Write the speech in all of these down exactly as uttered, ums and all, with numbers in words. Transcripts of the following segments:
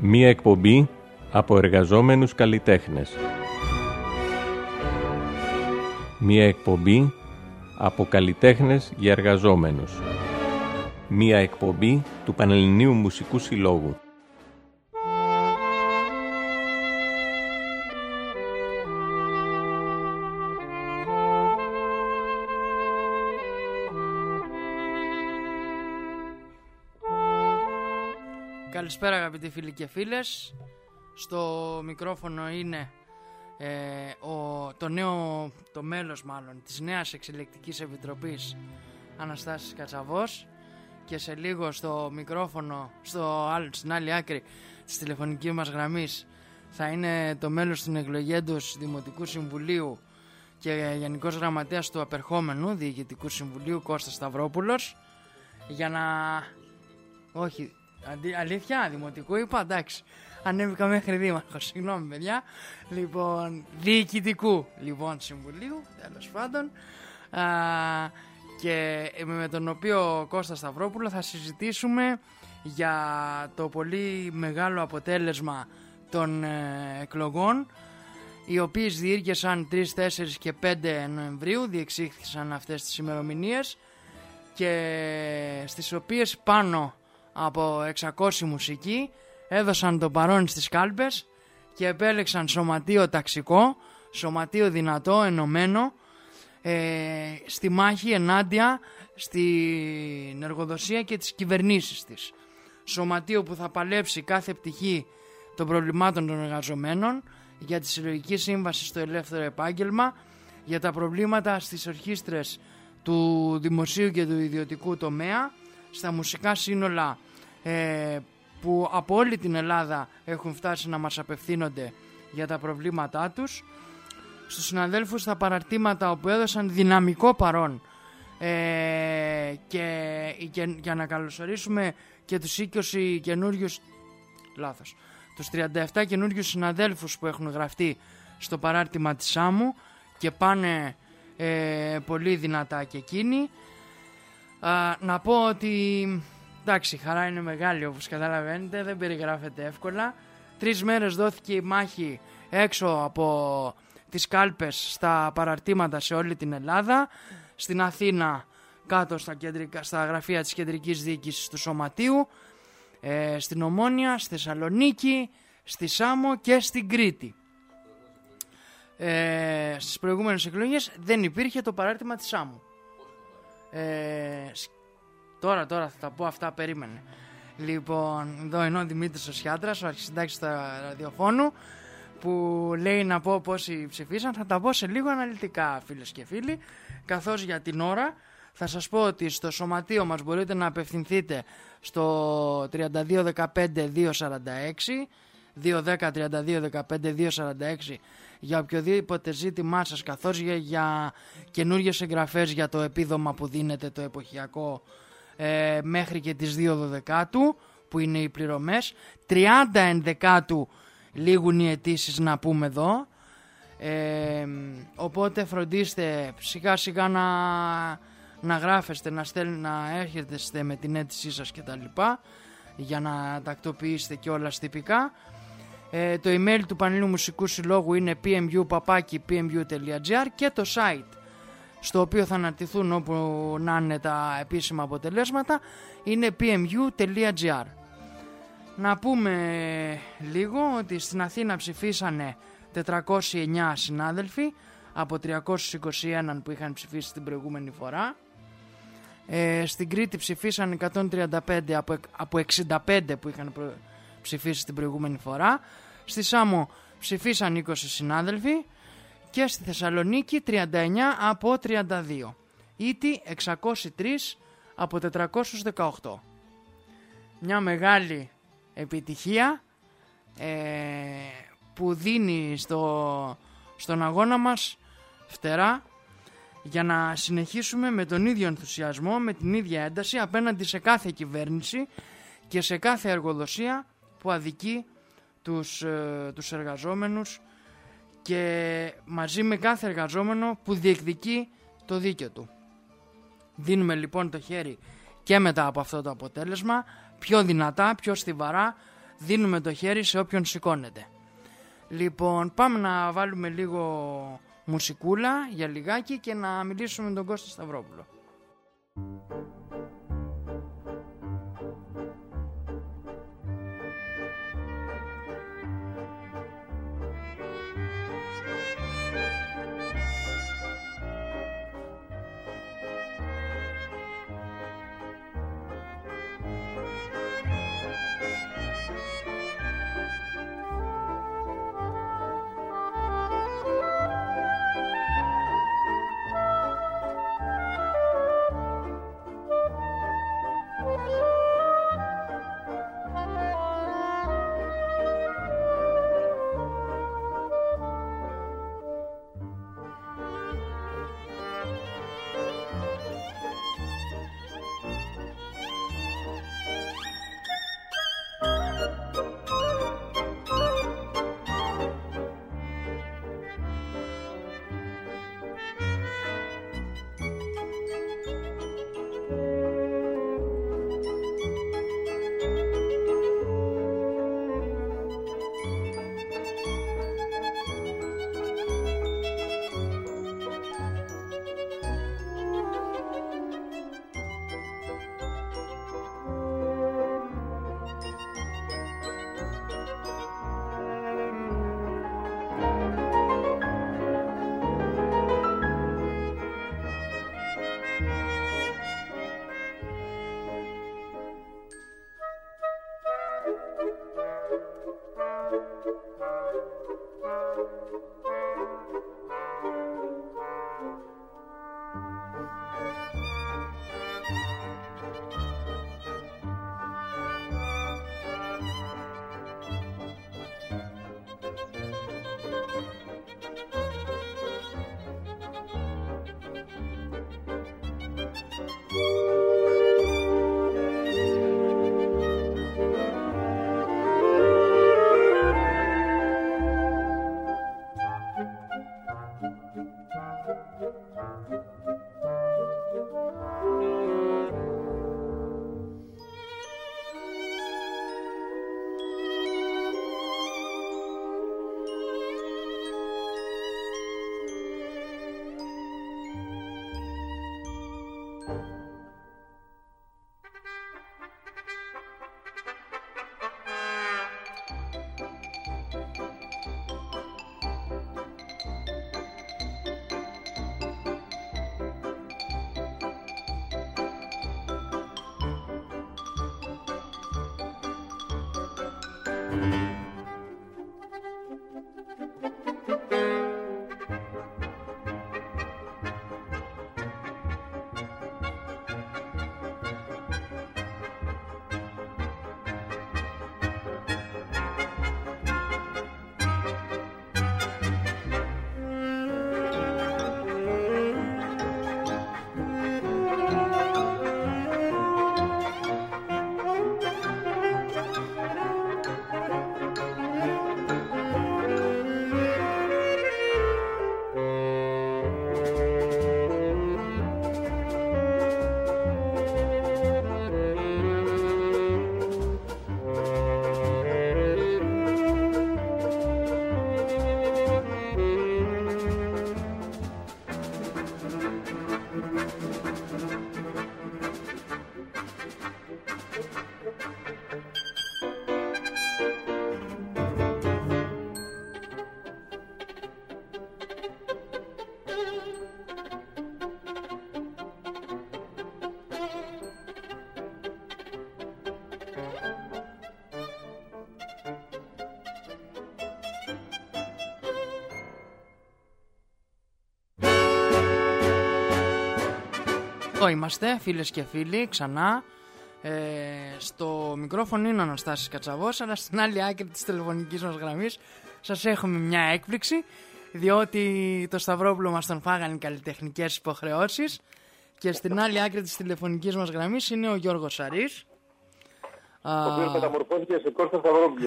Μία εκπομπή από εργαζόμενους καλλιτέχνες. Μία εκπομπή από καλλιτέχνες για εργαζόμενους. Μία εκπομπή του Πανελληνίου Μουσικού Συλλόγου. Καλησπέρα αγαπητοί φίλοι και φίλες. Στο μικρόφωνο είναι ε, ο, το νέο, το μέλος μάλλον της νέας εξελεκτικής επιτροπής, Αναστάσης Κατσαβός, και σε λίγο στο μικρόφωνο, στο, στην άλλη άκρη της τηλεφωνικής μας γραμμής, θα είναι το μέλος του εκλογέντος Δημοτικού Συμβουλίου και Γενικός Γραμματέας του απερχόμενου Διοικητικού Συμβουλίου, Κώστας Σταυρόπουλος, για να... όχι... Αντί, αλήθεια, δημοτικού είπα, εντάξει. Ανέβηκα μέχρι δήμαρχος, συγγνώμη παιδιά. Λοιπόν, διοικητικού λοιπόν συμβουλίου, τέλος πάντων. Α, και με τον οποίο Κώστα Σταυρόπουλο θα συζητήσουμε για το πολύ μεγάλο αποτέλεσμα των ε, εκλογών, οι οποίες διήρκεσαν τρεις, τέσσερις και πέντε Νοεμβρίου, διεξήχθησαν αυτές τις ημερομηνίες, και στις οποίες πάνω από εξακόσιοι μουσικοί έδωσαν το παρόν στις κάλπες και επέλεξαν σωματείο ταξικό, σωματείο δυνατό, ενωμένο, ε, στη μάχη ενάντια στην εργοδοσία και τις κυβερνήσεις της. Σωματείο που θα παλέψει κάθε πτυχή των προβλημάτων των εργαζομένων, για τη συλλογική σύμβαση στο ελεύθερο επάγγελμα, για τα προβλήματα στις ορχήστρες του δημοσίου και του ιδιωτικού τομέα, στα μουσικά σύνολα ε, που από όλη την Ελλάδα έχουν φτάσει να μας απευθύνονται για τα προβλήματά τους, στους συναδέλφους στα παραρτήματα όπου έδωσαν δυναμικό παρόν, ε, και, και για να καλωσορίσουμε και τους είκοσι καινούριους, λάθος, τους τριάντα επτά καινούριους συναδέλφους που έχουν γραφτεί στο παράρτημα της ΣΑΜΟΥ και πάνε ε, πολύ δυνατά και εκείνοι. Α, να πω ότι εντάξει, χαρά είναι μεγάλη, όπως καταλαβαίνετε, δεν περιγράφεται εύκολα. Τρεις μέρες δόθηκε η μάχη έξω από τις κάλπες στα παραρτήματα σε όλη την Ελλάδα. Στην Αθήνα, κάτω στα, κεντρικά, στα γραφεία της κεντρικής διοίκησης του Σωματείου, ε, στην Ομόνια, στη Θεσσαλονίκη, στη Σάμο και στην Κρήτη. Ε, στις προηγούμενες εκλογές δεν υπήρχε το παράρτημα της Σάμου. Ε, τώρα τώρα θα τα πω αυτά, περίμενε. Λοιπόν, εδώ είναι ο Δημήτρης ο Σιάτρας, ο αρχισυντάκτης του ραδιοφώνου, που λέει να πω πόσοι ψηφίσαν. Θα τα πω σε λίγο αναλυτικά, φίλες και φίλοι, καθώς για την ώρα θα σας πω ότι στο σωματείο μας μπορείτε να απευθυνθείτε στο τριάντα δύο δεκαπέντε διακόσια σαράντα έξι, διακόσια δέκα τριάντα δύο δεκαπέντε διακόσια σαράντα έξι, για οποιοδήποτε ζήτημά σας, καθώς για, για καινούργιες εγγραφές για το επίδομα που δίνεται το εποχιακό, ε, μέχρι και τις δύο Δωδεκάτου που είναι οι πληρωμές. τριάντα Ενδεκάτου λήγουν οι αιτήσεις, να πούμε εδώ, ε, οπότε φροντίστε σιγά σιγά να, να γράφεστε, να, στέλ, να έρχεστε με την αίτησή σας και τα λοιπά, για να τακτοποιήσετε και όλα τυπικά. Ε, το email του Πανελληνίου Μουσικού Συλλόγου είναι πι εμ γιου παπάκι πι εμ γιου τελεία τζι άρ και το site στο οποίο θα αναρτηθούν όπου να είναι τα επίσημα αποτελέσματα είναι πι εμ γιου τελεία τζι άρ. Να πούμε λίγο ότι στην Αθήνα ψηφίσανε τετρακόσιοι εννέα συνάδελφοι από τριακόσιους είκοσι ένα που είχαν ψηφίσει την προηγούμενη φορά. Ε, στην Κρήτη ψηφίσαν εκατόν τριάντα πέντε από, από εξήντα πέντε που είχαν προ... ψηφίσει την προηγούμενη φορά. Στη Σάμο ψηφίσαν είκοσι συνάδελφοι και στη Θεσσαλονίκη τριάντα εννέα από τριάντα δύο. Ήτι εξακόσιοι τρεις από τετρακόσιους δεκαοκτώ. Μια μεγάλη επιτυχία, ε, που δίνει στο, στον αγώνα μας φτερά για να συνεχίσουμε με τον ίδιο ενθουσιασμό, με την ίδια ένταση απέναντι σε κάθε κυβέρνηση και σε κάθε εργοδοσία που αδικεί τους, ε, τους εργαζόμενους, και μαζί με κάθε εργαζόμενο που διεκδικεί το δίκαιο του. Δίνουμε λοιπόν το χέρι και μετά από αυτό το αποτέλεσμα πιο δυνατά, πιο στιβαρά, δίνουμε το χέρι σε όποιον σηκώνεται. Λοιπόν, πάμε να βάλουμε λίγο μουσικούλα για λιγάκι και να μιλήσουμε με τον Κώστα Σταυρόπουλο. Εδώ είμαστε φίλες και φίλοι ξανά. ε, Στο μικρόφωνο είναι ο Αναστάσης Κατσαβός, αλλά στην άλλη άκρη της τηλεφωνικής μας γραμμής σας έχουμε μια έκπληξη, διότι το Σταυρόπουλο μας τον φάγανε οι καλλιτεχνικές υποχρεώσεις. Και στην άλλη άκρη της τηλεφωνικής μας γραμμής είναι ο Γιώργος Σαρής, ο οποίος μεταμορφώθηκε σε Κώστα Σταυρόπουλο.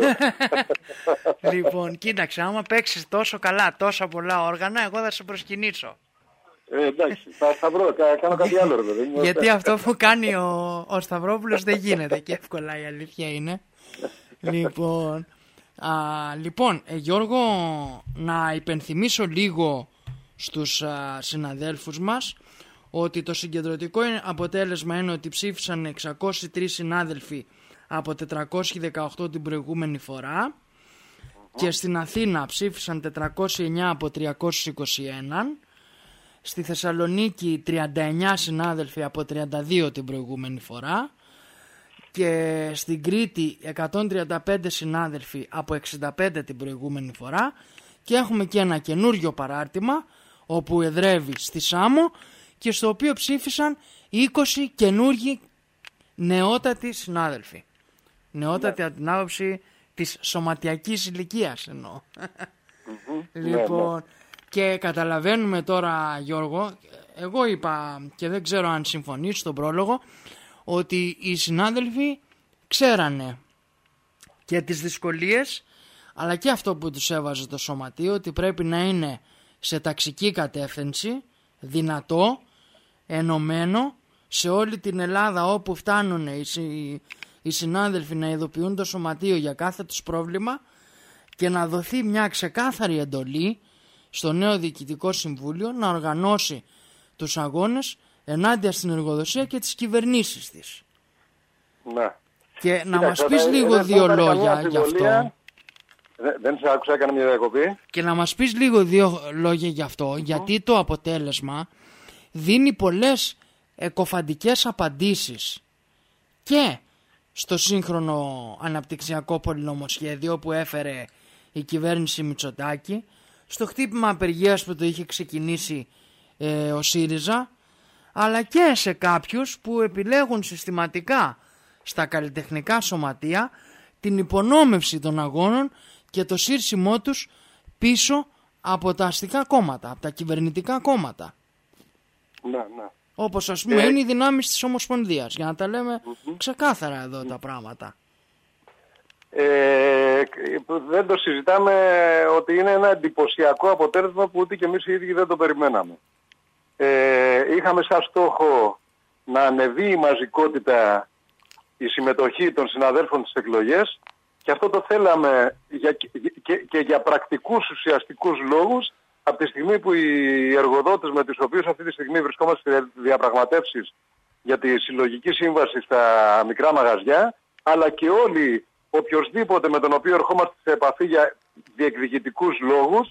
Λοιπόν, κοίταξε, άμα παίξεις τόσο καλά, τόσα πολλά όργανα, εγώ θα σε προσκυνήσω. Ε, εντάξει, θα, θα βρω, κα, κάνω κάτι άλλο. Ρε, δεν Γιατί αυτό που κάνει ο, ο Σταυρόπουλος δεν γίνεται και εύκολα, η αλήθεια είναι. Λοιπόν, α, λοιπόν ε, Γιώργο, να υπενθυμίσω λίγο στους α, συναδέλφους μας ότι το συγκεντρωτικό αποτέλεσμα είναι ότι ψήφισαν εξακόσιοι τρεις συνάδελφοι από τετρακόσιοι δεκαοκτώ την προηγούμενη φορά και στην Αθήνα ψήφισαν τετρακόσιοι εννιά από τριακόσιους είκοσι ένα, στη Θεσσαλονίκη τριάντα εννιά συνάδελφοι από τριάντα δύο την προηγούμενη φορά και στην Κρήτη εκατόν τριάντα πέντε συνάδελφοι από εξήντα πέντε την προηγούμενη φορά και έχουμε και ένα καινούριο παράρτημα όπου εδρεύει στη Σάμο και στο οποίο ψήφισαν είκοσι καινούργιοι νεότατοι συνάδελφοι. Νεότατοι από την άποψη της σωματιακής ηλικίας εννοώ. Mm-hmm. Λοιπόν, ναι, ναι. Και καταλαβαίνουμε τώρα, Γιώργο, εγώ είπα και δεν ξέρω αν συμφωνείς στον πρόλογο, ότι οι συνάδελφοι ξέρανε και τις δυσκολίες αλλά και αυτό που τους έβαζε το σωματείο, ότι πρέπει να είναι σε ταξική κατεύθυνση, δυνατό, ενωμένο σε όλη την Ελλάδα όπου φτάνουν οι, οι, οι συνάδελφοι να ειδοποιούν το σωματείο για κάθε τους πρόβλημα και να δοθεί μια ξεκάθαρη εντολή στο νέο Διοικητικό Συμβούλιο να οργανώσει τους αγώνες ενάντια στην εργοδοσία και τις κυβερνήσεις της. Ναι. Και να Κοίτα, μας πεις λίγο δύο λόγια γι' αυτό. Δεν, δεν σε άκουσα, έκανα μια διακοπή. Και να μας πεις λίγο δύο λόγια γι' αυτό, mm. γιατί το αποτέλεσμα δίνει πολλές εκοφαντικές απαντήσεις και στο σύγχρονο αναπτυξιακό πολυνομοσχέδιο που έφερε η κυβέρνηση Μητσοτάκη, στο χτύπημα απεργίας που το είχε ξεκινήσει ε, ο ΣΥΡΙΖΑ, αλλά και σε κάποιους που επιλέγουν συστηματικά στα καλλιτεχνικά σωματεία την υπονόμευση των αγώνων και το σύρσιμό τους πίσω από τα αστικά κόμματα, από τα κυβερνητικά κόμματα. Ναι, ναι. Όπως ας πούμε ε... είναι οι δυνάμεις της Ομοσπονδίας, για να τα λέμε mm-hmm. ξεκάθαρα εδώ mm-hmm. τα πράγματα. Ε, δεν το συζητάμε ότι είναι ένα εντυπωσιακό αποτέλεσμα που ούτε και εμείς οι ίδιοι δεν το περιμέναμε. Ε, είχαμε σαν στόχο να ανεβεί η μαζικότητα, η συμμετοχή των συναδέλφων στις εκλογές και αυτό το θέλαμε για, και, και, και για πρακτικούς ουσιαστικούς λόγους από τη στιγμή που οι εργοδότες με τους οποίους αυτή τη στιγμή βρισκόμαστε σε διαπραγματεύσεις για τη συλλογική σύμβαση στα μικρά μαγαζιά, αλλά και όλοι οποιοσδήποτε με τον οποίο ερχόμαστε σε επαφή για διεκδικητικούς λόγους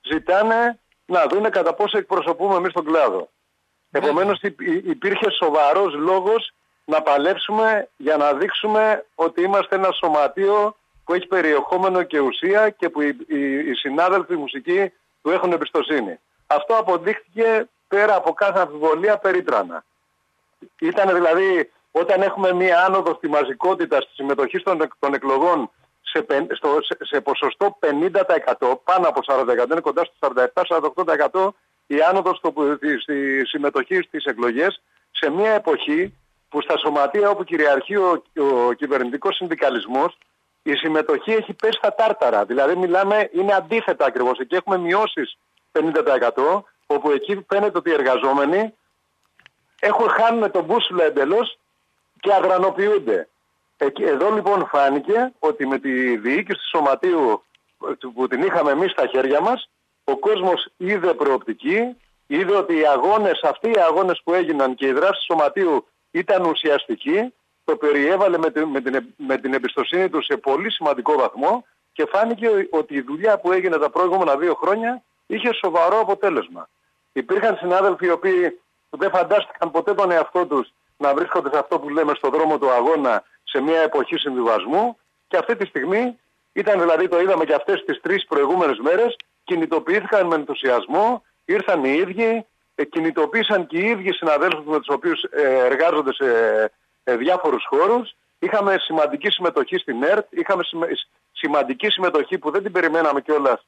ζητάνε να δούνε κατά πόσο εκπροσωπούμε εμείς τον κλάδο. Επομένως υπήρχε σοβαρός λόγος να παλέψουμε για να δείξουμε ότι είμαστε ένα σωματείο που έχει περιεχόμενο και ουσία και που οι, οι, οι συνάδελφοι μουσικοί του έχουν εμπιστοσύνη. Αυτό αποδείχθηκε πέρα από κάθε αμφιβολία περίτρανα. Ήταν δηλαδή όταν έχουμε μία άνοδο στη μαζικότητα, στη συμμετοχή των, των εκλογών σε, στο, σε, σε ποσοστό πενήντα τοις εκατό, πάνω από σαράντα τοις εκατό, είναι κοντά στο σαράντα επτά με σαράντα οκτώ τοις εκατό η άνοδο στο, στη συμμετοχή στις εκλογές, σε μία εποχή που στα σωματεία όπου κυριαρχεί ο, ο κυβερνητικός συνδικαλισμός, η συμμετοχή έχει πέσει στα τάρταρα. Δηλαδή μιλάμε, είναι αντίθετα ακριβώς. Εκεί έχουμε μειώσεις πενήντα τοις εκατό, όπου εκεί φαίνεται ότι οι εργαζόμενοι έχουν, χάνουν τον μπούσουλα εντελώς και αγρανοποιούνται. Εδώ λοιπόν φάνηκε ότι με τη διοίκηση του σωματείου που την είχαμε εμείς στα χέρια μας, ο κόσμος είδε προοπτική, είδε ότι οι αγώνες, αυτοί οι αγώνες που έγιναν και οι δράσεις του σωματείου ήταν ουσιαστικοί, το περιέβαλε με την, με, την, με την εμπιστοσύνη του σε πολύ σημαντικό βαθμό και φάνηκε ότι η δουλειά που έγινε τα προηγούμενα δύο χρόνια είχε σοβαρό αποτέλεσμα. Υπήρχαν συνάδελφοι οι οποίοι δεν φαντάστηκαν ποτέ τον εαυτό τους να βρίσκονται σε αυτό που λέμε στο δρόμο του αγώνα σε μια εποχή συμβιβασμού και αυτή τη στιγμή ήταν, δηλαδή το είδαμε και αυτές τις τρεις προηγούμενες μέρες, κινητοποιήθηκαν με ενθουσιασμό, ήρθαν οι ίδιοι, κινητοποίησαν και οι ίδιοι συναδέλφους με τους οποίους εργάζονται σε διάφορους χώρους. Είχαμε σημαντική συμμετοχή στην ΕΡΤ, είχαμε σημαντική συμμετοχή που δεν την περιμέναμε κιόλας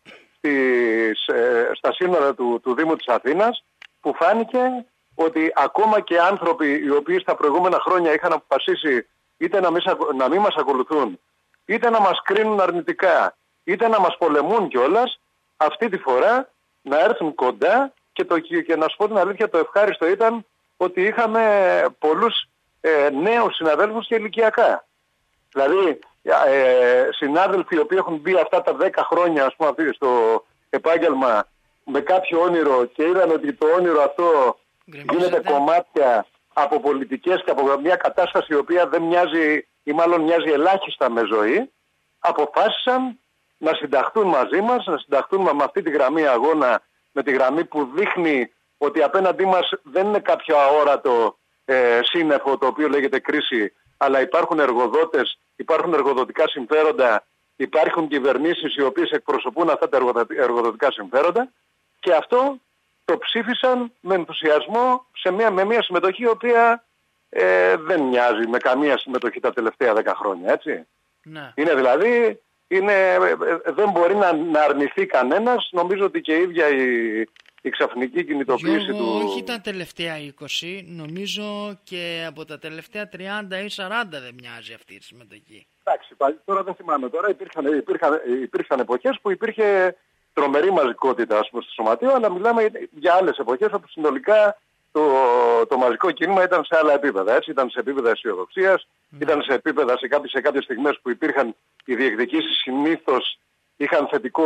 στα σύνορα του, του Δήμου της Αθήνας, που φάνηκε ότι ακόμα και άνθρωποι οι οποίοι στα προηγούμενα χρόνια είχαν αποφασίσει είτε να μην, να μην μας ακολουθούν, είτε να μας κρίνουν αρνητικά, είτε να μας πολεμούν κιόλας, αυτή τη φορά να έρθουν κοντά και, το, και να σου πω την αλήθεια, το ευχάριστο ήταν ότι είχαμε πολλούς ε, νέους συναδέλφους και ηλικιακά. Δηλαδή ε, συνάδελφοι οι οποίοι έχουν μπει αυτά τα δέκα χρόνια, ας πούμε, στο επάγγελμα με κάποιο όνειρο και είδαν ότι το όνειρο αυτό γίνεται κομμάτια από πολιτικές και από μια κατάσταση η οποία δεν μοιάζει ή μάλλον μοιάζει ελάχιστα με ζωή, αποφάσισαν να συνταχθούν μαζί μας, να συνταχθούν με αυτή τη γραμμή αγώνα, με τη γραμμή που δείχνει ότι απέναντί μας δεν είναι κάποιο αόρατο ε, σύννεφο το οποίο λέγεται κρίση, αλλά υπάρχουν εργοδότες, υπάρχουν εργοδοτικά συμφέροντα, υπάρχουν κυβερνήσεις οι οποίες εκπροσωπούν αυτά τα εργοδοτικά συμφέροντα και αυτό το ψήφισαν με ενθουσιασμό σε μια, με μια συμμετοχή η οποία ε, δεν μοιάζει με καμία συμμετοχή τα τελευταία δέκα χρόνια, έτσι. Ναι. Είναι δηλαδή, είναι, δεν μπορεί να, να αρνηθεί κανένας. Νομίζω ότι και η ίδια η, η ξαφνική κινητοποίηση Γιώργο, του... όχι τα τελευταία είκοσι, νομίζω και από τα τελευταία τριάντα ή σαράντα δεν μοιάζει αυτή η συμμετοχή. Εντάξει, τώρα δεν θυμάμαι. Τώρα υπήρχαν, υπήρχαν, υπήρχαν εποχές που υπήρχε τρομερή μαζικότητα, ας πούμε, στο σωματείο, αλλά μιλάμε για άλλες εποχές όπου συνολικά το, το μαζικό κίνημα ήταν σε άλλα επίπεδα. Έτσι, ήταν σε επίπεδα αισιοδοξίας, mm. ήταν σε επίπεδα σε κάποιες, σε κάποιες στιγμές που υπήρχαν οι διεκδικήσεις συνήθως είχαν θετικό,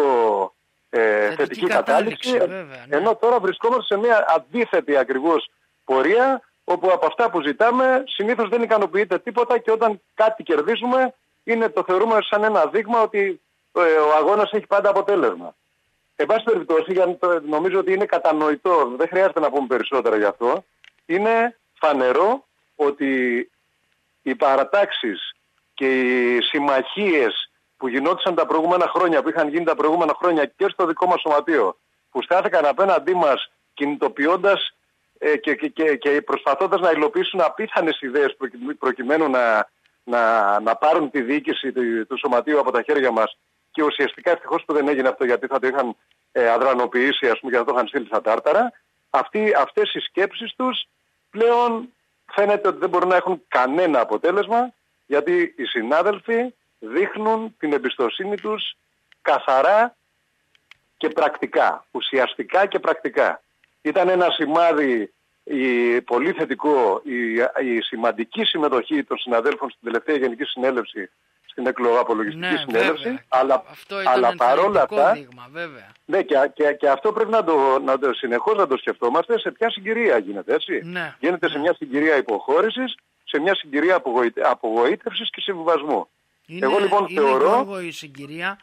ε, θετική, θετική κατάληξη. Βέβαια, ναι. Ενώ τώρα βρισκόμαστε σε μια αντίθετη ακριβώς πορεία, όπου από αυτά που ζητάμε συνήθως δεν ικανοποιείται τίποτα και όταν κάτι κερδίζουμε είναι, το θεωρούμε σαν ένα δείγμα ότι ε, ο αγώνας έχει πάντα αποτέλεσμα. Εν πάση περιπτώσει, νομίζω ότι είναι κατανοητό, δεν χρειάζεται να πούμε περισσότερα γι' αυτό, είναι φανερό ότι οι παρατάξεις και οι συμμαχίες που γινόντουσαν τα προηγούμενα χρόνια, που είχαν γίνει τα προηγούμενα χρόνια και στο δικό μας σωματείο, που στάθηκαν απέναντί μας κινητοποιώντας ε, και, και, και, και προσπαθώντας να υλοποιήσουν απίθανες ιδέες προκειμένου να, να, να πάρουν τη διοίκηση του, του σωματείου από τα χέρια μας. Και ουσιαστικά ευτυχώς που δεν έγινε αυτό, γιατί θα το είχαν ε, αδρανοποιήσει, ας πούμε, και θα το είχαν στείλει στα τάρταρα. Αυτοί, αυτές οι σκέψεις τους πλέον φαίνεται ότι δεν μπορούν να έχουν κανένα αποτέλεσμα, γιατί οι συνάδελφοι δείχνουν την εμπιστοσύνη τους καθαρά και πρακτικά, ουσιαστικά και πρακτικά. Ήταν ένα σημάδι η, πολύ θετικό η, η σημαντική συμμετοχή των συναδέλφων στην τελευταία Γενική Συνέλευση, στην εκλογοαπολογιστική ναι, συνέλευση, βέβαια. αλλά, αλλά παρόλα αυτά, δείγμα, βέβαια. Ναι, και, και, και αυτό πρέπει να το, να το συνεχώς να το σκεφτόμαστε σε ποια συγκυρία γίνεται, έτσι. Ναι, γίνεται ναι. σε μια συγκυρία υποχώρησης, σε μια συγκυρία απογοήτε, απογοήτευσης και συμβιβασμού. Είναι, Εγώ λοιπόν είναι θεωρώ... Είναι η συγκυρία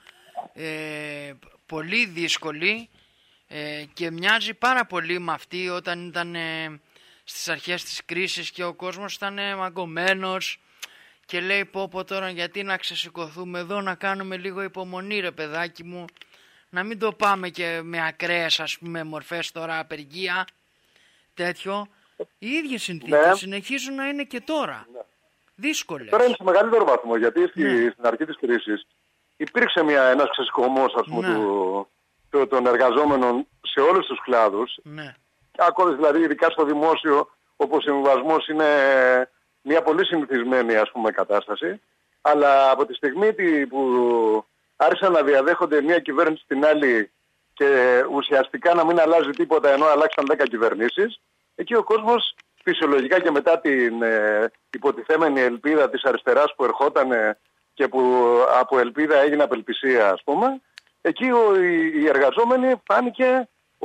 ε, πολύ δύσκολη ε, και μοιάζει πάρα πολύ με αυτή όταν ήταν ε, στις αρχές της κρίσης και ο κόσμος ήταν ε, μαγκωμένος και λέει πω πω τώρα γιατί να ξεσηκωθούμε εδώ, να κάνουμε λίγο υπομονή ρε παιδάκι μου, να μην το πάμε και με ακραίες ας πούμε μορφές τώρα απεργία, τέτοιο. Οι ίδιες συνθήκες ναι. συνεχίζουν να είναι και τώρα. Ναι. Δύσκολες. Τώρα είναι σε μεγαλύτερο βαθμό, γιατί στη, ναι. στην αρχή της κρίσης υπήρξε μια, ένας ξεσηκωμός ας πούμε, ναι. του, του, των εργαζόμενων σε όλους τους κλάδους. Ναι. Ακόμα δηλαδή ειδικά στο δημόσιο, όπου ο συμβιβασμός είναι μια πολύ συνηθισμένη ας πούμε, κατάσταση. Αλλά από τη στιγμή που άρχισαν να διαδέχονται μια κυβέρνηση στην άλλη και ουσιαστικά να μην αλλάζει τίποτα ενώ αλλάξαν δέκα κυβερνήσεις, εκεί ο κόσμος φυσιολογικά και μετά την ε, υποτιθέμενη ελπίδα της αριστεράς που ερχόταν ε, και που από ελπίδα έγινε απελπισία ας πούμε, εκεί ο, οι, οι εργαζόμενοι φάνηκε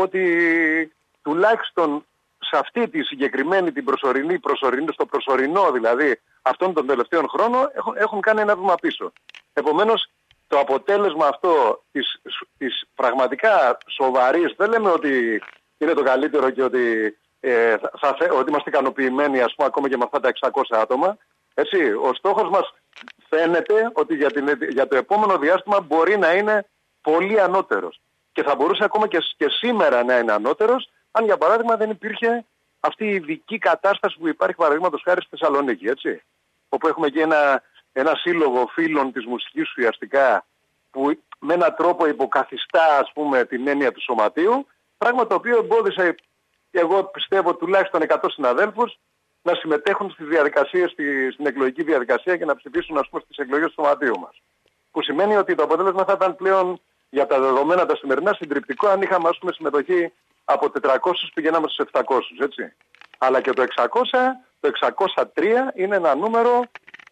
ότι τουλάχιστον σε αυτή τη συγκεκριμένη την προσωρινή, προσωρινή, στο προσωρινό δηλαδή αυτών των τελευταίων χρόνων έχουν, έχουν κάνει ένα βήμα πίσω. Επομένως το αποτέλεσμα αυτό της, της πραγματικά σοβαρής, δεν λέμε ότι είναι το καλύτερο και ότι Ε, θα, θα, ότι είμαστε ικανοποιημένοι ας πούμε ακόμα και με αυτά τα εξακόσια άτομα, έτσι, ο στόχος μας φαίνεται ότι για, την, για το επόμενο διάστημα μπορεί να είναι πολύ ανώτερος και θα μπορούσε ακόμα και, και σήμερα να είναι ανώτερος αν για παράδειγμα δεν υπήρχε αυτή η ειδική κατάσταση που υπάρχει παραδείγματος χάρη στη Θεσσαλονίκη, έτσι, όπου έχουμε και ένα, ένα σύλλογο φίλων της μουσικής ουσιαστικά που με έναν τρόπο υποκαθιστά ας πούμε την έννοια του σωματείου, πράγμα το οποίο εμπόδισε εγώ πιστεύω τουλάχιστον εκατό συναδέλφους να συμμετέχουν στις διαδικασίες, στη, στην εκλογική διαδικασία και να ψηφίσουν ας πούμε στις εκλογές του σωματείου μας. Που σημαίνει ότι το αποτέλεσμα θα ήταν πλέον για τα δεδομένα τα σημερινά συντριπτικό αν είχαμε ας πούμε συμμετοχή από τετρακόσιους πηγαίναμε στους επτακόσιους, έτσι. Αλλά και το εξακόσια, το εξακόσια τρία είναι ένα νούμερο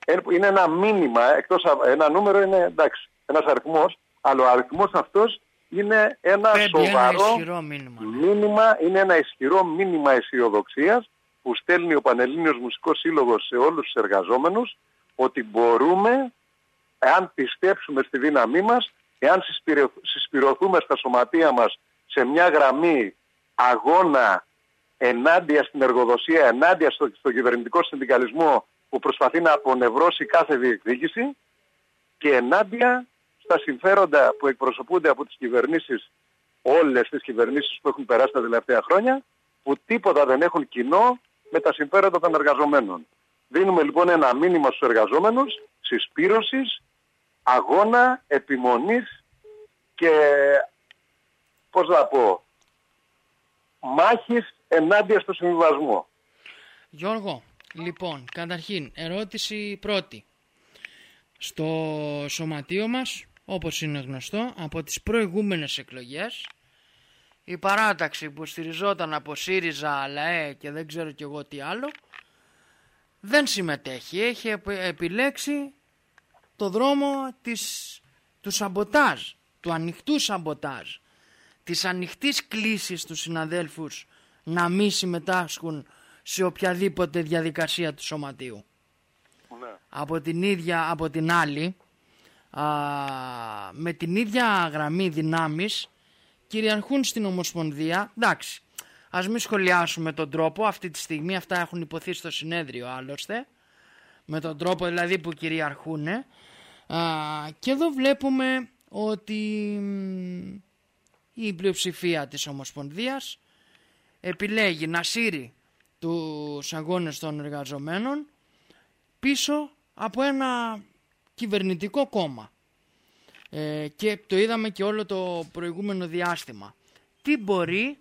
είναι ένα μήνυμα, εκτός από ένα νούμερο είναι εντάξει, ένας αριθμός, αλλά ο αριθμός αυτός είναι ένα Πρέπει σοβαρό ένα μήνυμα, ναι. μήνυμα, είναι ένα ισχυρό μήνυμα αισιοδοξίας που στέλνει ο Πανελλήνιος Μουσικός Σύλλογος σε όλους τους εργαζόμενους ότι μπορούμε, εάν πιστέψουμε στη δύναμή μας, εάν συσπηρωθούμε στα σωματεία μας σε μια γραμμή αγώνα ενάντια στην εργοδοσία, ενάντια στο, στο κυβερνητικό συνδικαλισμό που προσπαθεί να απονευρώσει κάθε διεκδίκηση και ενάντια στα συμφέροντα που εκπροσωπούνται από τις κυβερνήσεις, όλες τις κυβερνήσεις που έχουν περάσει τα τελευταία χρόνια, που τίποτα δεν έχουν κοινό με τα συμφέροντα των εργαζομένων. Δίνουμε λοιπόν ένα μήνυμα στους εργαζόμενους συσπήρωσης, αγώνα, επιμονής και, πώς να πω, μάχης ενάντια στο συμβιβασμό. Γιώργο, λοιπόν, καταρχήν, ερώτηση πρώτη. Στο σωματείο μας, όπως είναι γνωστό, από τις προηγούμενες εκλογές, η παράταξη που στηριζόταν από ΣΥΡΙΖΑ, ΛΑΕ και δεν ξέρω κι εγώ τι άλλο, δεν συμμετέχει. Έχει επιλέξει το δρόμο της, του σαμποτάζ, του ανοιχτού σαμποτάζ, της ανοιχτής κλίσης τους συναδέλφους να μην συμμετάσχουν σε οποιαδήποτε διαδικασία του σωματείου. Ναι. Από την ίδια, από την άλλη, α, με την ίδια γραμμή δυνάμεις κυριαρχούν στην Ομοσπονδία. Εντάξει, ας μην σχολιάσουμε τον τρόπο, αυτή τη στιγμή αυτά έχουν υποθεί στο συνέδριο άλλωστε, με τον τρόπο δηλαδή που κυριαρχούν. Α, και εδώ βλέπουμε ότι η πλειοψηφία της Ομοσπονδίας επιλέγει να σύρει τους αγώνες των εργαζομένων πίσω από ένα κυβερνητικό κόμμα. Ε, και το είδαμε και όλο το προηγούμενο διάστημα. Τι μπορεί,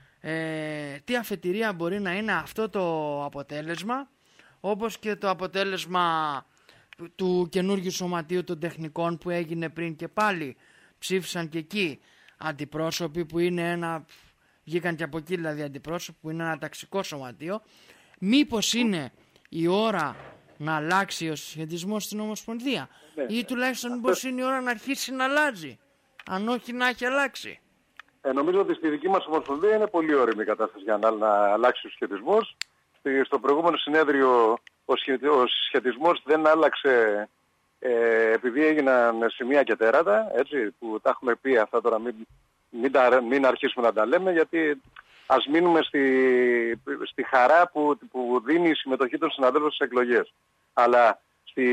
ε, τι αφετηρία μπορεί να είναι αυτό το αποτέλεσμα, όπως και το αποτέλεσμα του καινούργιου σωματείου των τεχνικών που έγινε πριν και πάλι ψήφισαν και εκεί αντιπρόσωποι που είναι ένα, βγήκαν και από εκεί δηλαδή αντιπρόσωποι που είναι ένα ταξικό σωματείο. Μήπως είναι η ώρα να αλλάξει ο συσχετισμός στην Ομοσπονδία, ναι, ή τουλάχιστον μήπως είναι η ώρα να αρχίσει να αλλάζει, αν όχι να έχει αλλάξει. Ε, νομίζω ότι στη δική μας Ομοσπονδία είναι πολύ όριμη η κατάσταση για να, να αλλάξει ο συσχετισμός. Στο προηγούμενο συνέδριο ο, σχε, ο συσχετισμός δεν άλλαξε ε, επειδή έγιναν σημεία και τέρατα, έτσι, που τα έχουμε πει αυτά τώρα, μην, μην, τα, μην αρχίσουμε να τα λέμε, γιατί ας μείνουμε στη, στη χαρά που, που δίνει η συμμετοχή των συναδέλφων στις εκλογές. Αλλά στη,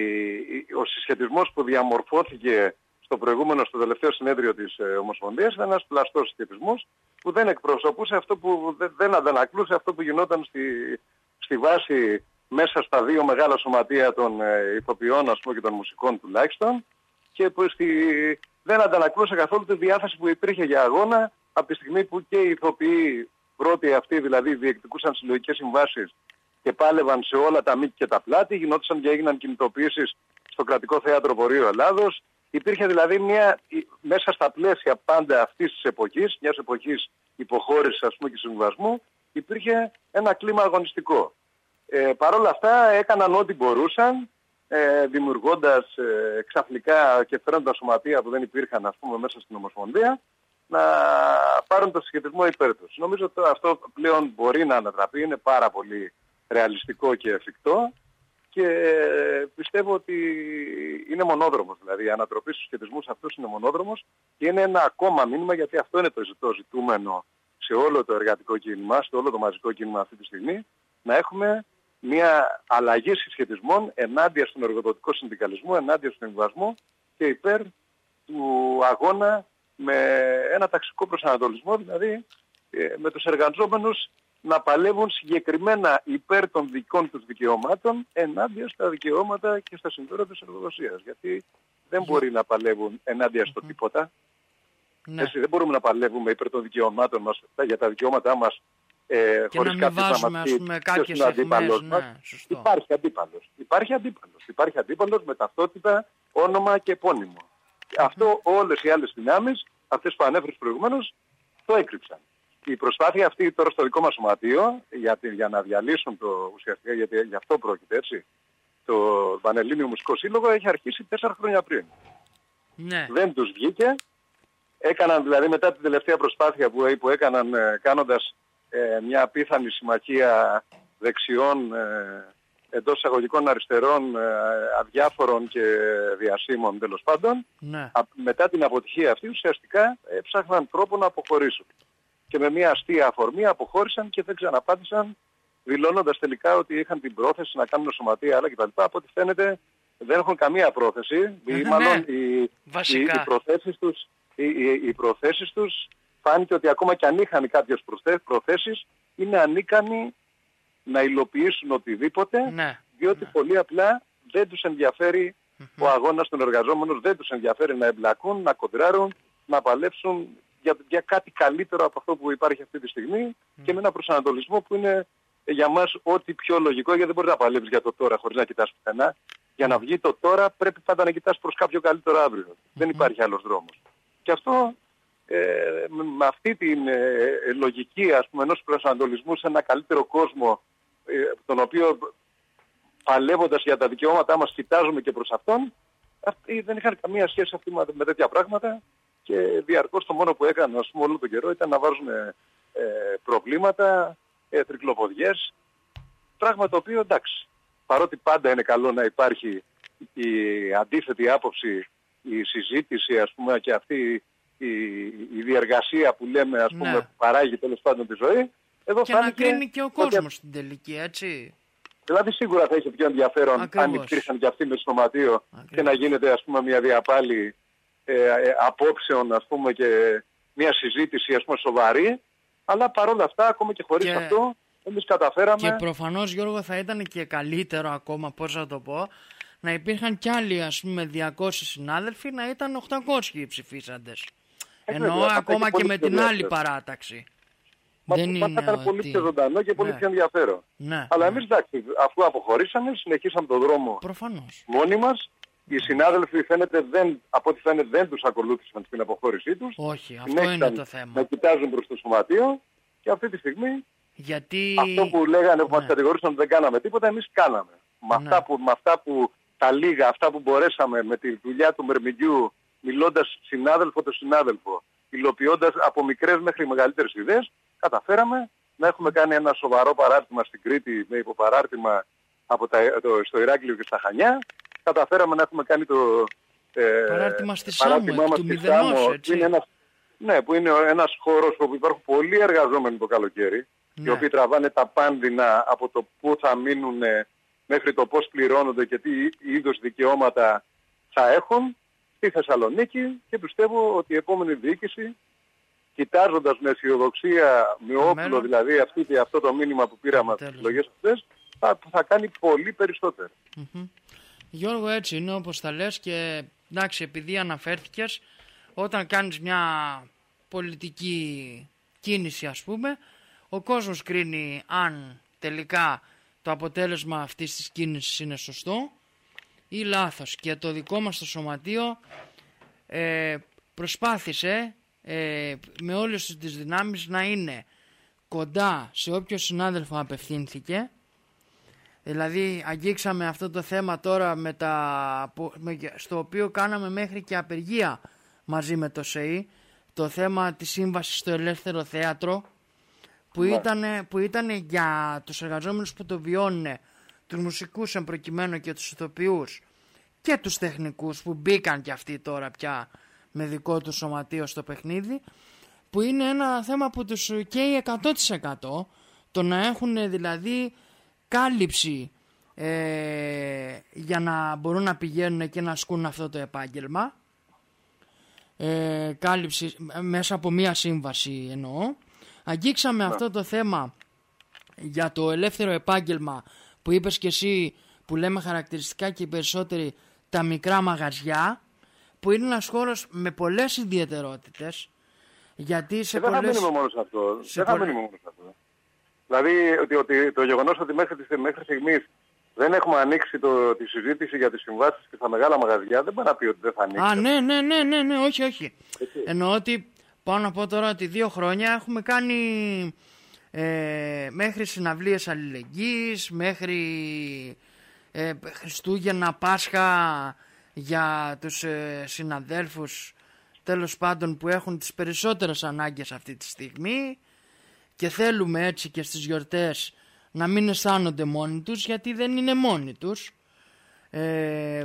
ο συσχετισμός που διαμορφώθηκε στο προηγούμενο, στο τελευταίο συνέδριο της ε, Ομοσπονδίας ήταν ένας πλαστός συσχετισμός που δεν εκπροσωπούσε αυτό που δεν, δεν αντανακλούσε αυτό που γινόταν στη, στη βάση μέσα στα δύο μεγάλα σωματεία των ε, ηθοποιών, ας πούμε, και των μουσικών τουλάχιστον, και που στη, δεν αντανακλούσε καθόλου τη διάθεση που υπήρχε για αγώνα από τη στιγμή που και οι ηθοποιοί πρώτοι αυτοί δηλαδή διεκδικούσαν συλλογικές συμβάσεις και πάλευαν σε όλα τα μήκη και τα πλάτη, γινόντουσαν και έγιναν κινητοποιήσεις στο Κρατικό Θέατρο Βορείου Ελλάδος. Υπήρχε δηλαδή μια, μέσα στα πλαίσια πάντα αυτής της εποχής, μιας εποχής υποχώρησης, ας πούμε, και συμβιβασμού, υπήρχε ένα κλίμα αγωνιστικό. Ε, Παρ' όλα αυτά έκαναν ό,τι μπορούσαν, ε, δημιουργώντας ε, ξαφνικά και φέρνοντας σωματεία που δεν υπήρχαν, ας πούμε, μέσα στην Ομοσπονδία, να πάρουν το συσχετισμό υπέρ τους. Νομίζω ότι αυτό πλέον μπορεί να ανατραπεί, είναι πάρα πολύ ρεαλιστικό και εφικτό και πιστεύω ότι είναι μονόδρομος. Δηλαδή η ανατροπή στους συσχετισμούς αυτούς είναι μονόδρομος και είναι ένα ακόμα μήνυμα, γιατί αυτό είναι το ζητούμενο σε όλο το εργατικό κίνημα, σε όλο το μαζικό κίνημα αυτή τη στιγμή, να έχουμε μια αλλαγή συσχετισμών ενάντια στον εργοδοτικό συνδικαλισμό, ενάντια στον εμβασμό και υπέρ του αγώνα με ένα ταξικό προσανατολισμό, δηλαδή με τους εργαζόμενους να παλεύουν συγκεκριμένα υπέρ των δικών τους δικαιωμάτων ενάντια στα δικαιώματα και στα συμφέροντα της εργοδοσίας. Γιατί δεν μπορεί να παλεύουν ενάντια στο τίποτα. Ναι. Έτσι, δεν μπορούμε να παλεύουμε υπέρ των δικαιωμάτων μας, για τα δικαιώματά μας, ε, χωρίς κάποιος να μας πει ποιος είναι ο αντίπαλος μας. Ναι, υπάρχει αντίπαλος. Υπάρχει αντίπαλος. Υπάρχει αντίπαλος με ταυτότητα, όνομα και επώνυμο. Mm-hmm. Αυτό όλες οι άλλες δυνάμεις, αυτές που ανέφερες προηγουμένως, το έκρυψαν. Η προσπάθεια αυτή τώρα στο δικό μας σωματείο για, για να διαλύσουν το ουσιαστικά, γιατί γι' αυτό πρόκειται, έτσι, το Πανελλήνιο Μουσικό Σύλλογο έχει αρχίσει τέσσερα χρόνια πριν. Ναι. Δεν τους βγήκε. Έκαναν δηλαδή μετά την τελευταία προσπάθεια που, που έκαναν ε, κάνοντας ε, μια απίθανη συμμαχία δεξιών ε, εντός εισαγωγικών αριστερών, ε, αδιάφορων και διασύμων τέλος πάντων. Ναι. Α, μετά την αποτυχία αυτή ουσιαστικά έψαχναν τρόπο να αποχωρήσουν. Και με μια αστεία αφορμή αποχώρησαν και δεν ξαναπάτησαν, δηλώνοντας τελικά ότι είχαν την πρόθεση να κάνουν σωματεία άλλα κτλ. Από ό,τι φαίνεται δεν έχουν καμία πρόθεση. Ή μάλλον οι, οι, οι, προθέσεις τους, οι, οι, οι προθέσεις τους φάνηκε ότι ακόμα και αν είχαν κάποιες προθέσεις είναι ανίκανοι να υλοποιήσουν οτιδήποτε, ναι, διότι ναι. πολύ απλά δεν τους ενδιαφέρει mm-hmm. ο αγώνας των εργαζόμενων, δεν τους ενδιαφέρει να εμπλακούν, να κοντράρουν, να παλέψουν για, για κάτι καλύτερο από αυτό που υπάρχει αυτή τη στιγμή mm. και με ένα προσανατολισμό που είναι για μας ό,τι πιο λογικό, γιατί δεν μπορεί να παλέψεις για το τώρα χωρίς να κοιτάς πουθενά. Για να βγει το τώρα πρέπει πάντα να κοιτάς προς κάποιο καλύτερο αύριο. Mm-hmm. Δεν υπάρχει άλλος δρόμος. Και αυτό ε, με αυτή την ε, λογική, ας πούμε, ενός προσανατολισμού σε ένα καλύτερο κόσμο, ε, τον οποίο παλεύοντας για τα δικαιώματά μας κοιτάζουμε και προς αυτόν, αυτοί δεν είχαν καμία σχέση αυτή με, με τέτοια πράγματα και διαρκώς το μόνο που έκαναν, ας πούμε, όλο τον καιρό ήταν να βάζουν ε, προβλήματα, ε, τρικλοποδιές, πράγμα το οποίο εντάξει, παρότι πάντα είναι καλό να υπάρχει η αντίθετη άποψη, η συζήτηση, ας πούμε, και αυτή η, η διεργασία που λέμε, ας πούμε, ναι. που παράγει τέλος πάντων τη ζωή, εδώ και να κρίνει και ο κόσμος ότι... στην τελική, έτσι. Δηλαδή σίγουρα θα είχε πιο ενδιαφέρον ακριβώς. Αν υπήρχαν και αυτοί με σωματείο και να γίνεται, ας πούμε, μια διαπάλη ε, ε, απόψεων, ας πούμε, και μια συζήτηση, ας πούμε, σοβαρή, αλλά παρόλα αυτά, ακόμα και χωρίς και... αυτό, εμείς καταφέραμε... Και προφανώς, Γιώργο, θα ήταν και καλύτερο ακόμα, πώς θα το πω, να υπήρχαν κι άλλοι, ας πούμε, διακόσιοι συνάδελφοι, να ήταν οκτακόσιοι ψηφίσαντες. Ε, Εννοώ ακόμα και με την άλλη παράταξη. Μα θα ήταν πολύ πιο ζωντανό και πολύ ναι. πιο ενδιαφέρον. Ναι, αλλά ναι. εμείς, εντάξει, αφού αποχωρήσαμε, συνεχίσαμε τον δρόμο προφανώς. Μόνοι μας. Οι συνάδελφοι φαίνεται δεν, από ό,τι φαίνεται δεν τους ακολούθησαν στην αποχώρησή τους. Όχι, αυτό είναι το θέμα. Να κοιτάζουν προς το σωματείο και αυτή τη στιγμή γιατί... αυτό που λέγανε που ναι. μας κατηγορούσαν ότι δεν κάναμε τίποτα, εμείς κάναμε. Με, ναι. αυτά που, με αυτά που τα λίγα, αυτά που μπορέσαμε με τη δουλειά του Μερμηγκιού, μιλώντας συνάδελφο το συνάδελφο, υλοποιώντας από μικρές μέχρι μεγαλύτερες ιδέες, καταφέραμε να έχουμε κάνει ένα σοβαρό παράρτημα στην Κρήτη με υποπαράρτημα από τα, το, στο Ηράκλειο και στα Χανιά. Καταφέραμε να έχουμε κάνει το ε, παράρτημα στη Σάμο, εκ του μηδενός, έτσι. Είναι ένας, ναι, που είναι ένας χώρος όπου υπάρχουν πολλοί εργαζόμενοι το καλοκαίρι, ναι. οι οποίοι τραβάνε τα πάνδυνα από το πού θα μείνουν μέχρι το πώς πληρώνονται και τι είδους δικαιώματα θα έχουν στη Θεσσαλονίκη, και πιστεύω ότι η επόμενη διοίκηση, κοιτάζοντας με αισιοδοξία, με όπλο μέλλον, δηλαδή αυτή, αυτό το μήνυμα που πήραμε από τις εκλογές αυτές, θα, θα κάνει πολύ περισσότερο. Mm-hmm. Γιώργο, έτσι είναι όπως τα λες, και εντάξει, επειδή αναφέρθηκες, όταν κάνεις μια πολιτική κίνηση, ας πούμε, ο κόσμος κρίνει αν τελικά το αποτέλεσμα αυτής της κίνησης είναι σωστό ή λάθος, και το δικό μας το σωματείο ε, προσπάθησε ε, με όλες τις δυνάμεις να είναι κοντά σε όποιο συνάδελφο απευθύνθηκε. Δηλαδή αγγίξαμε αυτό το θέμα τώρα με τα, με, στο οποίο κάναμε μέχρι και απεργία μαζί με το ΣΕΗ, το θέμα της σύμβασης στο ελεύθερο θέατρο, που ήταν, που ήταν για τους εργαζόμενους που το βιώνουν, τους μουσικούς εμπροκειμένου και τους ηθοποιούς και τους τεχνικούς που μπήκαν και αυτοί τώρα πια με δικό του σωματείο στο παιχνίδι, που είναι ένα θέμα που τους καίει εκατό τοις εκατό, το να έχουν δηλαδή κάλυψη ε, για να μπορούν να πηγαίνουν και να ασκούν αυτό το επάγγελμα, ε, κάλυψη μέσα από μία σύμβαση εννοώ. Αγγίξαμε yeah. αυτό το θέμα για το ελεύθερο επάγγελμα που είπες και εσύ, που λέμε χαρακτηριστικά και οι περισσότεροι, τα μικρά μαγαζιά, που είναι ένας χώρος με πολλές ιδιαιτερότητες, γιατί σε δεν πολλές... θα μείνουμε μόνο σε αυτό. Σε δεν πολλ... θα μείνουμε μόνο σε αυτό. Δηλαδή ότι, ότι το γεγονός ότι μέχρι, μέχρι στιγμής δεν έχουμε ανοίξει το, τη συζήτηση για τις συμβάσεις και στα μεγάλα μαγαζιά, δεν μπορεί να πει ότι δεν θα ανοίξει. Α, ναι, ναι, ναι, ναι, ναι, όχι, όχι. Έτσι. Εννοώ ότι πάω να πω τώρα ότι δύο χρόνια έχουμε κάνει ε, μέχρι συναυλίες αλληλεγγύης, μέχρι ε, Χριστούγεννα, Πάσχα για τους ε, συναδέλφους τέλος πάντων που έχουν τις περισσότερες ανάγκες αυτή τη στιγμή, και θέλουμε έτσι και στις γιορτές να μην αισθάνονται μόνοι τους, γιατί δεν είναι μόνοι τους. Ε...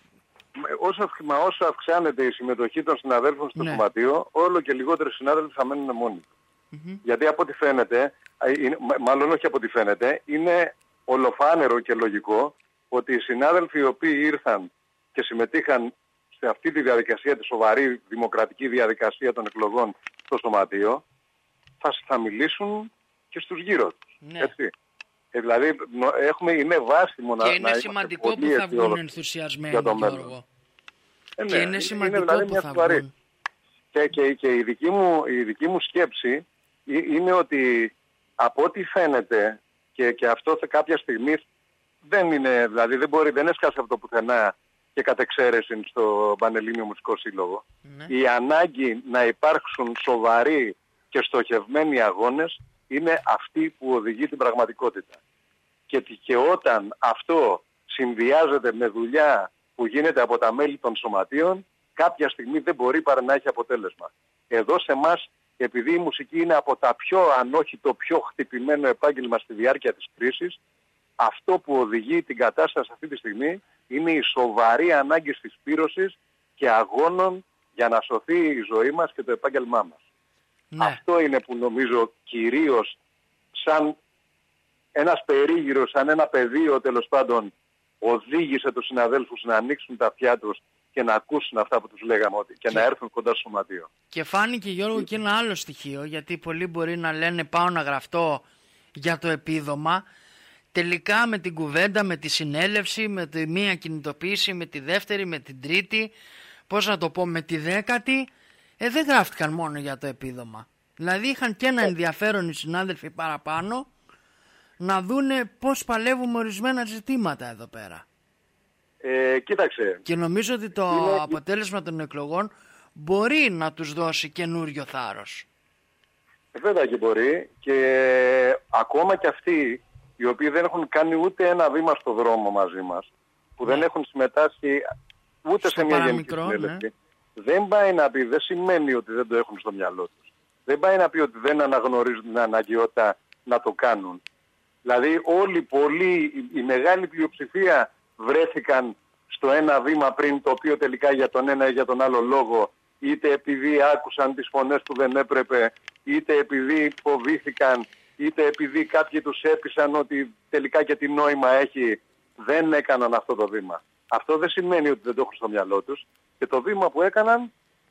Όσο, όσο αυξάνεται η συμμετοχή των συναδέλφων στο ναι. σωματείο, όλο και λιγότεροι συνάδελφοι θα μένουν μόνοι. Mm-hmm. Γιατί από ό,τι φαίνεται, μάλλον όχι από ό,τι φαίνεται, είναι ολοφάνερο και λογικό ότι οι συνάδελφοι οι οποίοι ήρθαν και συμμετείχαν σε αυτή τη διαδικασία, τη σοβαρή δημοκρατική διαδικασία των εκλογών στο σωματείο, θα, θα μιλήσουν και στους γύρω τους. Ναι. Έτσι. Ε, δηλαδή έχουμε, είναι βάσιμο να... Και είναι σημαντικό που θα βγουν ενθουσιασμένοι, Γιώργο. Ε, ναι, και είναι σημαντικό είναι, δηλαδή, που θα βγουν. Και, και, και η, δική μου, η δική μου σκέψη είναι ότι από ό,τι φαίνεται, και, και αυτό σε κάποια στιγμή δεν είναι, δηλαδή δεν μπορεί, δεν έσκασε από το πουθενά και κατ' εξαίρεση στο Πανελλήνιο Μουσικό Σύλλογο, ναι. η ανάγκη να υπάρξουν σοβαροί και στοχευμένοι αγώνες είναι αυτή που οδηγεί την πραγματικότητα. Και, και όταν αυτό συνδυάζεται με δουλειά που γίνεται από τα μέλη των σωματείων, κάποια στιγμή δεν μπορεί παρά να έχει αποτέλεσμα. Εδώ σε εμάς, επειδή η μουσική είναι από τα πιο, αν όχι το πιο χτυπημένο επάγγελμα στη διάρκεια της κρίσης, αυτό που οδηγεί την κατάσταση αυτή τη στιγμή είναι η σοβαρή ανάγκη συσπήρωσης και αγώνων για να σωθεί η ζωή μας και το επάγγελμά μας. Ναι. Αυτό είναι που νομίζω κυρίως σαν ένας περίγυρος, σαν ένα πεδίο τέλος πάντων, οδήγησε τους συναδέλφους να ανοίξουν τα αυτιά τους και να ακούσουν αυτά που τους λέγαμε ότι, και, και να έρθουν κοντά στο σωματείο. Και φάνηκε, Γιώργο, και ένα άλλο στοιχείο, γιατί πολλοί μπορεί να λένε πάω να γραφτώ για το επίδομα. Τελικά με την κουβέντα, με τη συνέλευση, με τη μία κινητοποίηση, με τη δεύτερη, με την τρίτη, πώς να το πω, με τη δέκατη, ε, δεν γράφτηκαν μόνο για το επίδομα. Δηλαδή είχαν και ένα ενδιαφέρον οι συνάδελφοι παραπάνω να δούνε πώς παλεύουμε ορισμένα ζητήματα εδώ πέρα. Ε, κοίταξε. Και νομίζω ότι το είναι... αποτέλεσμα των εκλογών μπορεί να τους δώσει καινούριο θάρρος. Βέβαια και μπορεί, και ακόμα και αυτοί οι οποίοι δεν έχουν κάνει ούτε ένα βήμα στο δρόμο μαζί μας, που ναι. δεν έχουν συμμετάσχει ούτε στο σε μια γενική συνέλευση, ναι. δεν πάει να πει, δεν σημαίνει ότι δεν το έχουν στο μυαλό τους. Δεν πάει να πει ότι δεν αναγνωρίζουν την αναγκαιότητα να το κάνουν. Δηλαδή όλοι πολλοί, η μεγάλη πλειοψηφία βρέθηκαν στο ένα βήμα πριν, το οποίο τελικά για τον ένα ή για τον άλλο λόγο, είτε επειδή άκουσαν τις φωνές που δεν έπρεπε, είτε επειδή φοβήθηκαν, είτε επειδή κάποιοι τους έπεισαν ότι τελικά και τι νόημα έχει, δεν έκαναν αυτό το βήμα. Αυτό δεν σημαίνει ότι δεν το έχουν στο μυαλό τους, και το βήμα που έκαναν,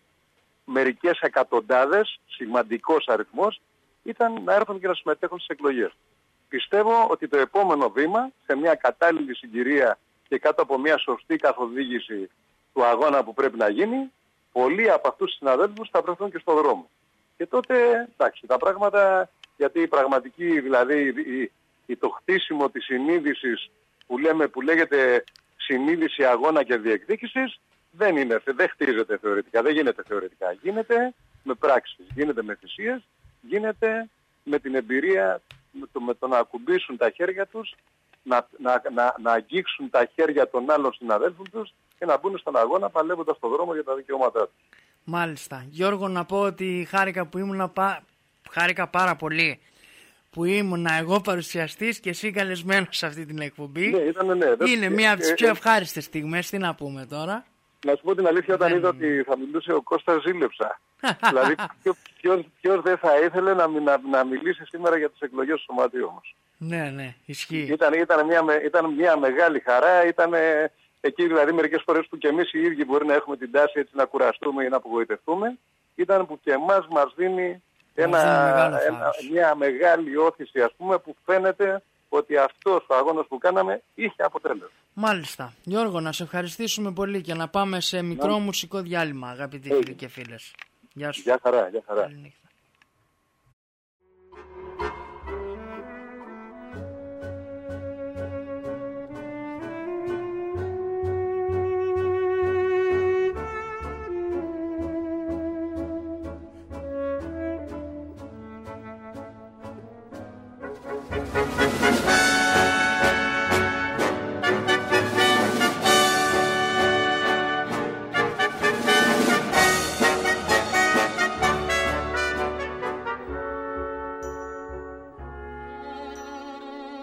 μερικές εκατοντάδες, σημαντικός αριθμός, ήταν να έρθουν και να συμμετέχουν στις εκλογές. Πιστεύω ότι το επόμενο βήμα, σε μια κατάλληλη συγκυρία και κάτω από μια σωστή καθοδήγηση του αγώνα που πρέπει να γίνει, πολλοί από αυτούς τους συναδέλφους θα βρεθούν και στον δρόμο. Και τότε, εντάξει, τα πράγματα, γιατί η πραγματική, δηλαδή η, η, το χτίσιμο της συνείδησης που, λέμε, που λέγεται συνείδηση αγώνα και διεκδίκησης, δεν, είναι, δεν χτίζεται θεωρητικά, δεν γίνεται θεωρητικά. Γίνεται με πράξεις, γίνεται με θυσίες, γίνεται με την εμπειρία, με το, με το να ακουμπήσουν τα χέρια τους, να, να, να, να αγγίξουν τα χέρια των άλλων συναδέλφων τους και να μπουν στον αγώνα παλεύοντας στον δρόμο για τα δικαιώματά τους. Μάλιστα. Γιώργο, να πω ότι χάρηκα που ήμουν πα... χάρηκα πάρα πολύ που ήμουν εγώ παρουσιαστής και εσύ καλεσμένος σε αυτή την εκπομπή. Ναι, ήταν, ναι. Είναι μία από τις πιο ευχάριστες στιγμές, τι να πούμε τώρα. Να σου πω την αλήθεια, όταν δεν... είδα ότι θα μιλούσε ο Κώστας, ζήλεψα. Δηλαδή ποιος, ποιος δεν θα ήθελε να, να, να μιλήσει σήμερα για τις εκλογές του σωματείου μας. Ναι, ναι, ισχύει. Ήταν, ήταν, μια, ήταν μια μεγάλη χαρά, ήταν εκεί δηλαδή μερικές φορές που και εμείς οι ίδιοι μπορεί να έχουμε την τάση έτσι να κουραστούμε ή να απογοητευτούμε, ήταν που και εμάς μας δίνει ένα, ένα, μια μεγάλη όθηση, ας πούμε, που φαίνεται ότι αυτός ο αγώνας που κάναμε είχε αποτέλεσμα. Μάλιστα. Γιώργο, να σε ευχαριστήσουμε πολύ και να πάμε σε μικρό να... μουσικό διάλειμμα, αγαπητοί φίλοι και φίλες. Γεια σου. Γεια χαρά, γεια χαρά.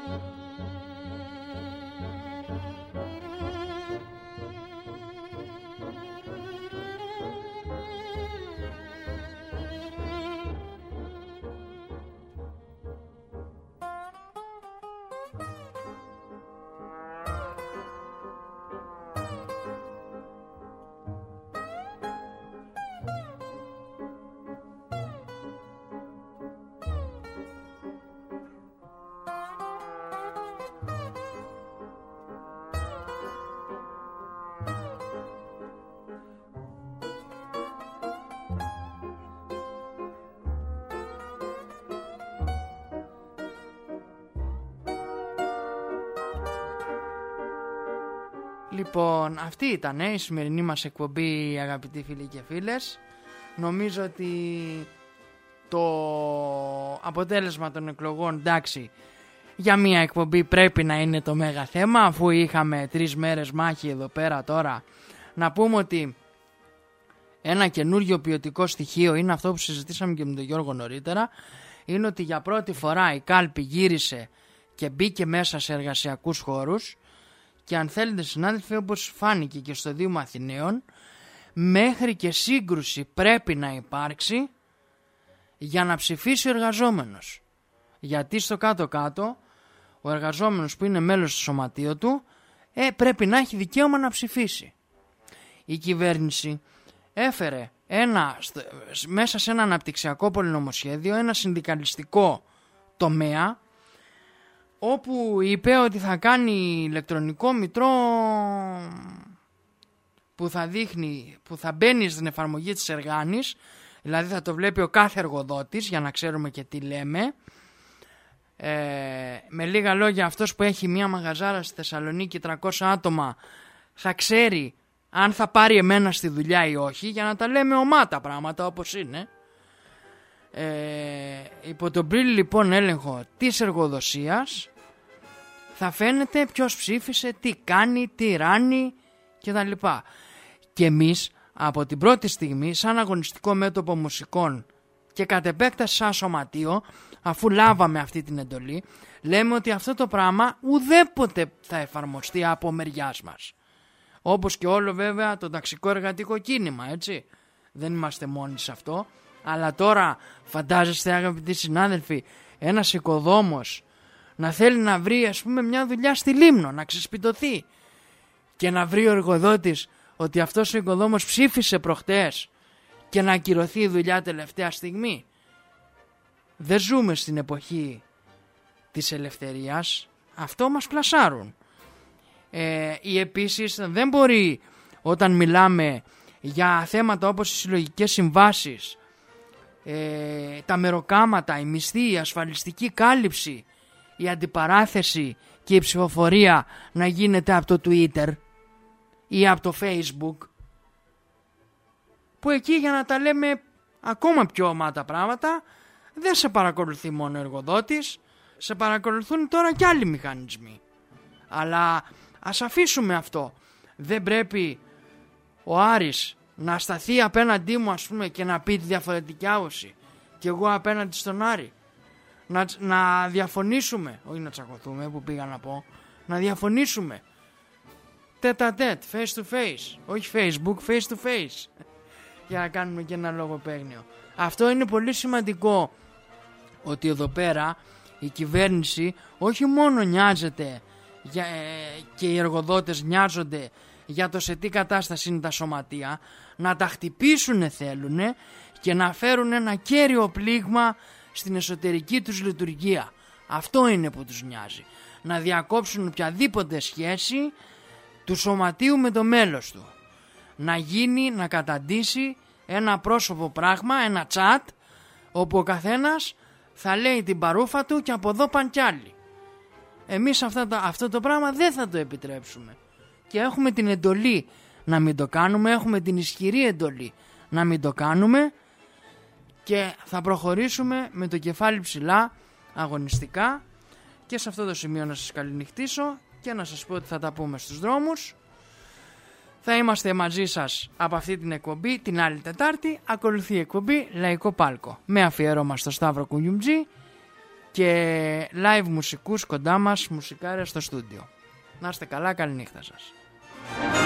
Λοιπόν, αυτή ήταν η σημερινή μας εκπομπή, αγαπητοί φίλοι και φίλες. Νομίζω ότι το αποτέλεσμα των εκλογών, εντάξει, για μια εκπομπή πρέπει να είναι το μέγα θέμα, αφού είχαμε τρεις μέρες μάχη εδώ πέρα τώρα. Να πούμε ότι ένα καινούργιο ποιοτικό στοιχείο είναι αυτό που συζητήσαμε και με τον Γιώργο νωρίτερα, είναι ότι για πρώτη φορά η κάλπη γύρισε και μπήκε μέσα σε εργασιακούς χώρους. Και αν θέλετε συνάδελφοι, όπως φάνηκε και στο Δήμο Αθηναίων, μέχρι και σύγκρουση πρέπει να υπάρξει για να ψηφίσει ο εργαζόμενος. Γιατί στο κάτω-κάτω ο εργαζόμενος που είναι μέλος του σωματείου του ε, πρέπει να έχει δικαίωμα να ψηφίσει. Η κυβέρνηση έφερε ένα, μέσα σε ένα αναπτυξιακό πολυνομοσχέδιο ένα συνδικαλιστικό τομέα, όπου είπε ότι θα κάνει ηλεκτρονικό μητρό που θα δείχνει, που θα μπαίνει στην εφαρμογή της Εργάνης, δηλαδή θα το βλέπει ο κάθε εργοδότης για να ξέρουμε και τι λέμε. Ε, με λίγα λόγια, αυτός που έχει μια μαγαζάρα στη Θεσσαλονίκη τριακόσια άτομα θα ξέρει αν θα πάρει εμένα στη δουλειά ή όχι, για να τα λέμε ομάτα πράγματα όπως είναι. Ε, υπό τον πλήρη λοιπόν έλεγχο της εργοδοσίας θα φαίνεται ποιος ψήφισε, τι κάνει, τι ράνει κτλ. Και εμείς από την πρώτη στιγμή σαν αγωνιστικό μέτωπο μουσικών και κατ' επέκταση σαν σωματείο, αφού λάβαμε αυτή την εντολή, λέμε ότι αυτό το πράγμα ουδέποτε θα εφαρμοστεί από μεριάς μας. Όπως και όλο βέβαια το ταξικό εργατικό κίνημα, έτσι. Δεν είμαστε μόνοι σε αυτό. Αλλά τώρα φαντάζεστε, αγαπητοί συνάδελφοι, ένας οικοδόμος να θέλει να βρει, ας πούμε, μια δουλειά στη Λίμνο, να ξεσπιτωθεί, και να βρει ο εργοδότης ότι αυτός ο οικοδόμος ψήφισε προχτές και να ακυρωθεί η δουλειά τελευταία στιγμή. Δεν ζούμε στην εποχή της ελευθερίας. Αυτό μας πλασάρουν. Ε, ή επίσης δεν μπορεί, όταν μιλάμε για θέματα όπως οι συλλογικές συμβάσεις, ε, τα μεροκάματα, η μισθή, η ασφαλιστική κάλυψη, η αντιπαράθεση και η ψηφοφορία να γίνεται από το Twitter ή από το Facebook, που εκεί, για να τα λέμε ακόμα πιο ομάτα πράγματα, δεν σε παρακολουθεί μόνο ο εργοδότης, σε παρακολουθούν τώρα και άλλοι μηχανισμοί. Αλλά ας αφήσουμε αυτό. Δεν πρέπει ο Άρης να σταθεί απέναντί μου, ας πούμε, και να πει τη διαφορετική άποψη και εγώ απέναντι στον Άρη. Να, να διαφωνήσουμε, όχι να τσακωθούμε που πήγα να πω, να διαφωνήσουμε τέτα τέτ, face to face, όχι Facebook, face to face, για να κάνουμε και ένα λογοπαίγνιο. Αυτό είναι πολύ σημαντικό, ότι εδώ πέρα η κυβέρνηση όχι μόνο νοιάζεται για, ε, και οι εργοδότες νοιάζονται για το σε τι κατάσταση είναι τα σωματεία, να τα χτυπήσουν θέλουν και να φέρουν ένα κέριο πλήγμα στην εσωτερική τους λειτουργία. Αυτό είναι που τους νοιάζει. Να διακόψουν οποιαδήποτε σχέση του σωματείου με το μέλος του. Να γίνει, να καταντήσει ένα πρόσωπο πράγμα, ένα chat, όπου ο καθένας θα λέει την παρούφα του και από εδώ πάνε κι άλλοι. Εμείς αυτά τα, αυτό το πράγμα δεν θα το επιτρέψουμε. Και έχουμε την εντολή να μην το κάνουμε, έχουμε την ισχυρή εντολή να μην το κάνουμε, και θα προχωρήσουμε με το κεφάλι ψηλά, αγωνιστικά. Και σε αυτό το σημείο να σας καληνυχτήσω και να σας πω ότι θα τα πούμε στους δρόμους. Θα είμαστε μαζί σας από αυτή την εκπομπή την άλλη Τετάρτη. Ακολουθεί η εκπομπή Λαϊκό Πάλκο, με αφιέρωμα στο Σταύρο Κουνιουμτζή και live μουσικούς κοντά μας, μουσικάρες στο στούντιο. Να είστε καλά, καλή νύχτα σας.